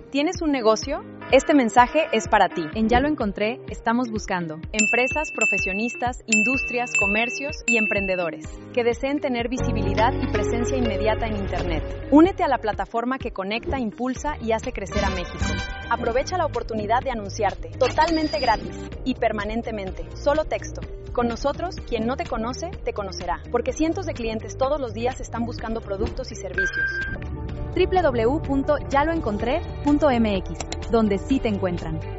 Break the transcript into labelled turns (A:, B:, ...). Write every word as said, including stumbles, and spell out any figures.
A: ¿Tienes un negocio? Este mensaje es para ti.
B: En Ya lo encontré, estamos buscando
A: empresas, profesionistas, industrias, comercios y emprendedores que deseen tener visibilidad y presencia inmediata en Internet. Únete a la plataforma que conecta, impulsa y hace crecer a México. Aprovecha la oportunidad de anunciarte totalmente gratis y permanentemente. Solo texto. Con nosotros, quien no te conoce, te conocerá, porque cientos de clientes todos los días están buscando productos y servicios.
B: doble u doble u doble u punto ya lo encontré punto m x, donde sí te encuentran.